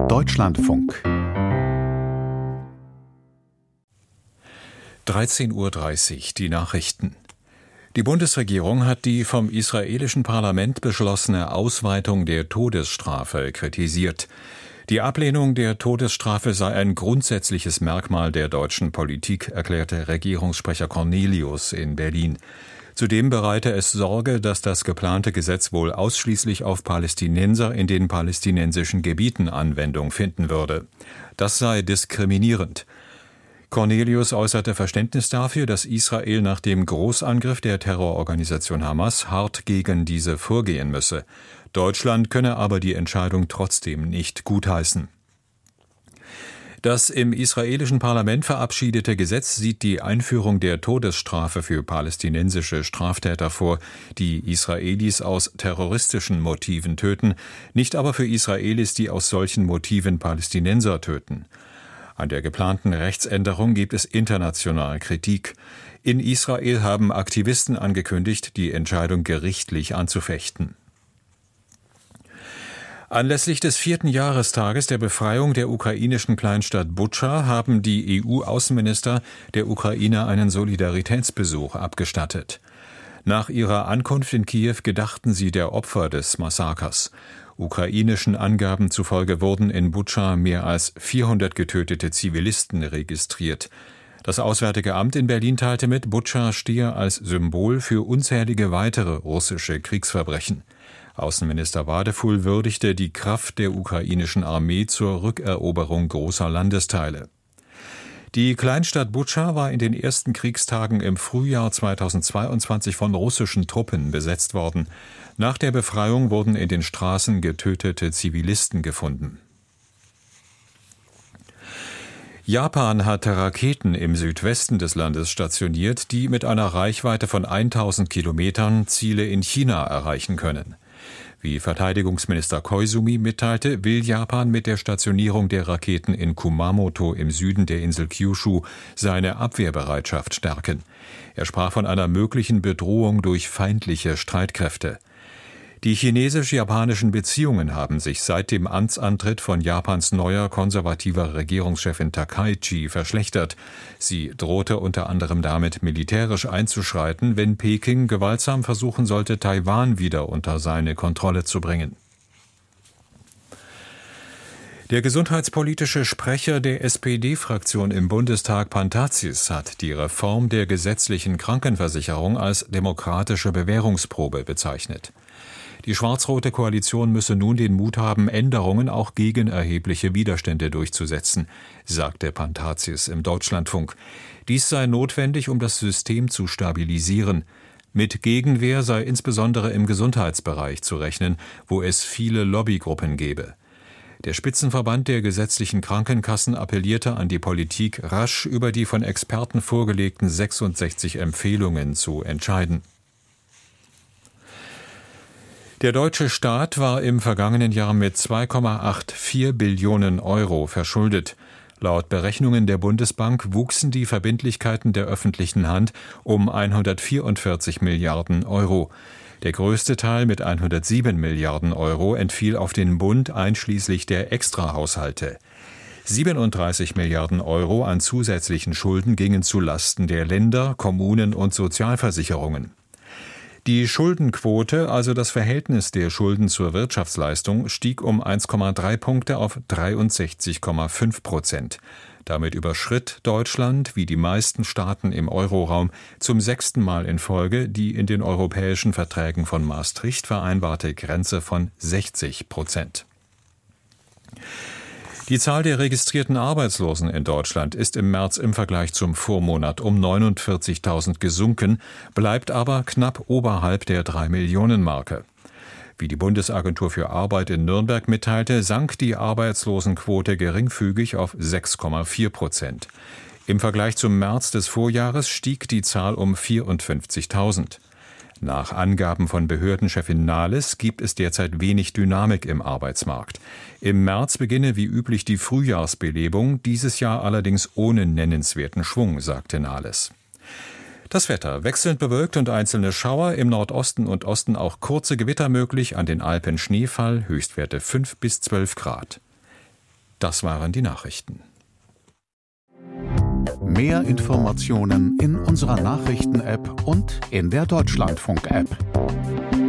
Deutschlandfunk 13:30 Uhr, die Nachrichten. Die Bundesregierung hat die vom israelischen Parlament beschlossene Ausweitung der Todesstrafe kritisiert. Die Ablehnung der Todesstrafe sei ein grundsätzliches Merkmal der deutschen Politik, erklärte Regierungssprecher Cornelius in Berlin. Zudem bereite es Sorge, dass das geplante Gesetz wohl ausschließlich auf Palästinenser in den palästinensischen Gebieten Anwendung finden würde. Das sei diskriminierend. Cornelius äußerte Verständnis dafür, dass Israel nach dem Großangriff der Terrororganisation Hamas hart gegen diese vorgehen müsse. Deutschland könne aber die Entscheidung trotzdem nicht gutheißen. Das im israelischen Parlament verabschiedete Gesetz sieht die Einführung der Todesstrafe für palästinensische Straftäter vor, die Israelis aus terroristischen Motiven töten, nicht aber für Israelis, die aus solchen Motiven Palästinenser töten. An der geplanten Rechtsänderung gibt es international Kritik. In Israel haben Aktivisten angekündigt, die Entscheidung gerichtlich anzufechten. Anlässlich des 4. Jahrestages der Befreiung der ukrainischen Kleinstadt Butscha haben die EU-Außenminister der Ukraine einen Solidaritätsbesuch abgestattet. Nach ihrer Ankunft in Kiew gedachten sie der Opfer des Massakers. Ukrainischen Angaben zufolge wurden in Butscha mehr als 400 getötete Zivilisten registriert. Das Auswärtige Amt in Berlin teilte mit, Butscha stehe als Symbol für unzählige weitere russische Kriegsverbrechen. Außenminister Wadefuhl würdigte die Kraft der ukrainischen Armee zur Rückeroberung großer Landesteile. Die Kleinstadt Butscha war in den ersten Kriegstagen im Frühjahr 2022 von russischen Truppen besetzt worden. Nach der Befreiung wurden in den Straßen getötete Zivilisten gefunden. Japan hat Raketen im Südwesten des Landes stationiert, die mit einer Reichweite von 1000 Kilometern Ziele in China erreichen können. Wie Verteidigungsminister Koizumi mitteilte, will Japan mit der Stationierung der Raketen in Kumamoto im Süden der Insel Kyushu seine Abwehrbereitschaft stärken. Er sprach von einer möglichen Bedrohung durch feindliche Streitkräfte. Die chinesisch-japanischen Beziehungen haben sich seit dem Amtsantritt von Japans neuer konservativer Regierungschefin Takaichi verschlechtert. Sie drohte unter anderem damit, militärisch einzuschreiten, wenn Peking gewaltsam versuchen sollte, Taiwan wieder unter seine Kontrolle zu bringen. Der gesundheitspolitische Sprecher der SPD-Fraktion im Bundestag, Pantatzis, hat die Reform der gesetzlichen Krankenversicherung als demokratische Bewährungsprobe bezeichnet. Die schwarz-rote Koalition müsse nun den Mut haben, Änderungen auch gegen erhebliche Widerstände durchzusetzen, sagte Pantatzis im Deutschlandfunk. Dies sei notwendig, um das System zu stabilisieren. Mit Gegenwehr sei insbesondere im Gesundheitsbereich zu rechnen, wo es viele Lobbygruppen gebe. Der Spitzenverband der gesetzlichen Krankenkassen appellierte an die Politik, rasch über die von Experten vorgelegten 66 Empfehlungen zu entscheiden. Der deutsche Staat war im vergangenen Jahr mit 2,84 Billionen Euro verschuldet. Laut Berechnungen der Bundesbank wuchsen die Verbindlichkeiten der öffentlichen Hand um 144 Milliarden Euro. Der größte Teil mit 107 Milliarden Euro entfiel auf den Bund einschließlich der Extrahaushalte. 37 Milliarden Euro an zusätzlichen Schulden gingen zu Lasten der Länder, Kommunen und Sozialversicherungen. Die Schuldenquote, also das Verhältnis der Schulden zur Wirtschaftsleistung, stieg um 1,3 Punkte auf 63,5%. Damit überschritt Deutschland, wie die meisten Staaten im Euroraum, zum 6. Mal in Folge die in den europäischen Verträgen von Maastricht vereinbarte Grenze von 60%. Die Zahl der registrierten Arbeitslosen in Deutschland ist im März im Vergleich zum Vormonat um 49.000 gesunken, bleibt aber knapp oberhalb der 3-Millionen-Marke. Wie die Bundesagentur für Arbeit in Nürnberg mitteilte, sank die Arbeitslosenquote geringfügig auf 6,4%. Im Vergleich zum März des Vorjahres stieg die Zahl um 54.000. Nach Angaben von Behördenchefin Nahles gibt es derzeit wenig Dynamik im Arbeitsmarkt. Im März beginne wie üblich die Frühjahrsbelebung, dieses Jahr allerdings ohne nennenswerten Schwung, sagte Nahles. Das Wetter: wechselnd bewölkt und einzelne Schauer, im Nordosten und Osten auch kurze Gewitter möglich, an den Alpen Schneefall, Höchstwerte 5 bis 12 Grad. Das waren die Nachrichten. Mehr Informationen in unserer Nachrichten-App und in der Deutschlandfunk-App.